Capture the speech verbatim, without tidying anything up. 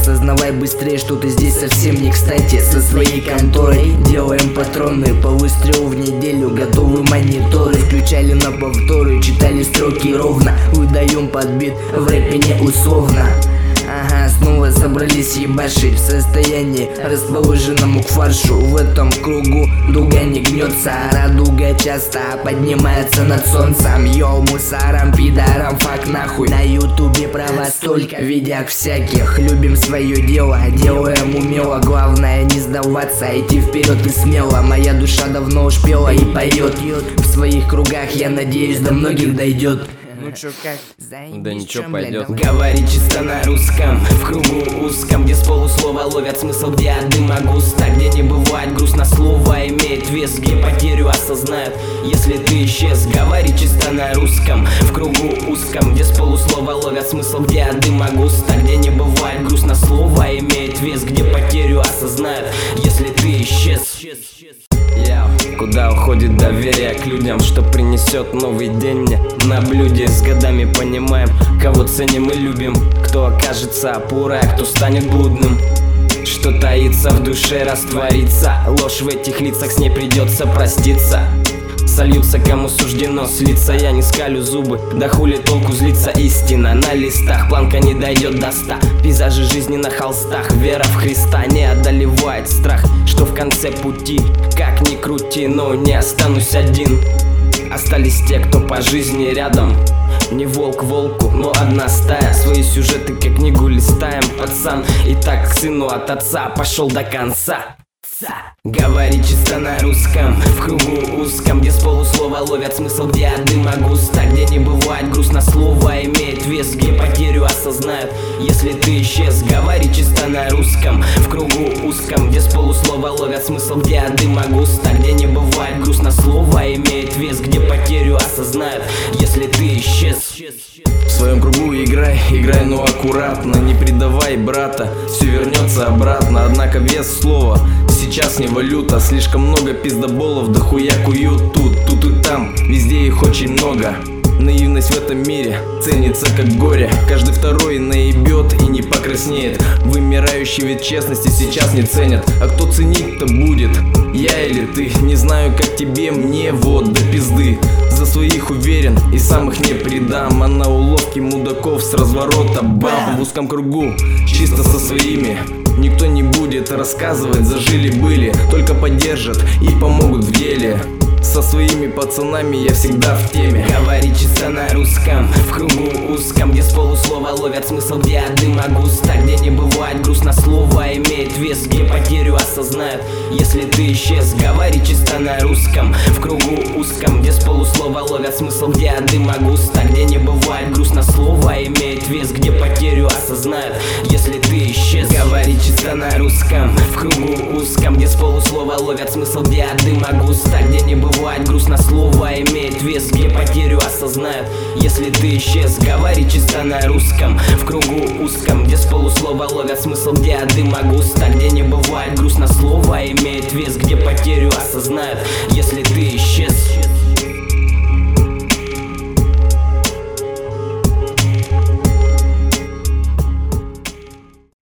осознавай быстрее, что ты здесь совсем не кстати. Со своей конторой делаем патроны по выстрелу в неделю, готовы мониторы. Включали на повторы, читали строки ровно, выдаем под бит, в рэпе не условно. Ага, снова собрались ебашить в состоянии, расположенному к фаршу. В этом кругу дуга не гнется, а радуга часто поднимается над солнцем. Йоу, мусорам, пидорам, фак нахуй. На ютубе права столько, видяк всяких. Любим свое дело, делаем умело. Главное не сдаваться, идти вперед и смело. Моя душа давно уж пела и поет. В своих кругах, я надеюсь, до многих дойдет. Ну чё, как? Да ничего, пойдет. Говори чисто на русском, в кругу узком, где с полуслова ловят смысл, где от дыма густо, где не бывает грустно, слово имеет вес, где потерю осознают, если ты исчез. Говори чисто на русском, в кругу узком, где с полуслова ловят смысл, где от дыма густо, где не бывает грустно, слово имеет вес, где потерю осознают, если ты исчез. Куда уходит доверие к людям, что принесет новый день мне на блюде. С годами понимаем, кого ценим и любим, кто окажется опорой, а кто станет блудным. Что таится в душе, растворится, ложь в этих лицах, с ней придется проститься. Сольются, кому суждено слиться, я не скалю зубы, да хули толку злиться. Истина на листах, планка не дойдет до ста. Пейзажи жизни на холстах, вера в Христа не одолевает страх, что в конце пути, как ни крути, но не останусь один. Остались те, кто по жизни рядом, не волк волку, но одна стая. Свои сюжеты как книгу листаем, пацан, и так к сыну от отца пошел до конца. Говори чисто на русском, в кругу узком, где с полуслова ловят смысл, где от дыма густо, где не бывает грустно, слово имеет вес, где потерю осознают, если ты исчез. Говори чисто на русском, в кругу узком, где с полуслова ловят смысл, где от дыма густо, где не бывает грустно, слово имеет вес, где потерю осознают, если ты исчез. В своем кругу играй, играй, но аккуратно, не предавай брата, все вернется обратно. Однако вес слова сейчас не валюта, слишком много пиздоболов, да хуя куют тут, тут и там, везде их очень много. Наивность в этом мире ценится как горе, каждый второй наебет и не покраснеет. Вымирающий вид честности сейчас не ценят, а кто ценить-то будет? Я или ты? Не знаю, как тебе, мне вот до пизды. За своих уверен и сам их не предам, а на уловки мудаков с разворота бам. В узком кругу, чисто со своими, никто не будет рассказывать, зажили-были, только поддержат и помогут в деле. Со своими пацанами я всегда в теме. Говори чисто на русском, в кругу узком, где с полуслова ловят смысл, где от дыма густо, где не бывает грустно, слово имеет вес, где потерю осознают, если ты исчез. Говори чисто на русском, в кругу узком, где с полуслова ловят смысл, где от дыма густо, где не бывает грустно, слово имеет вес, где потерю осознают, если ты исчез. Говори чисто на русском, в кругу узком, где с полуслова ловят смысл, где от дыма густо, где не бывает Бывает грустно, слово имеет вес, где потерю осознают, если ты исчез. Говори чисто на русском, в кругу узком, где с полуслова ловят смысл, где от дыма густо, где не бывает грустно, слово имеет вес, где потерю осознают, если ты исчез.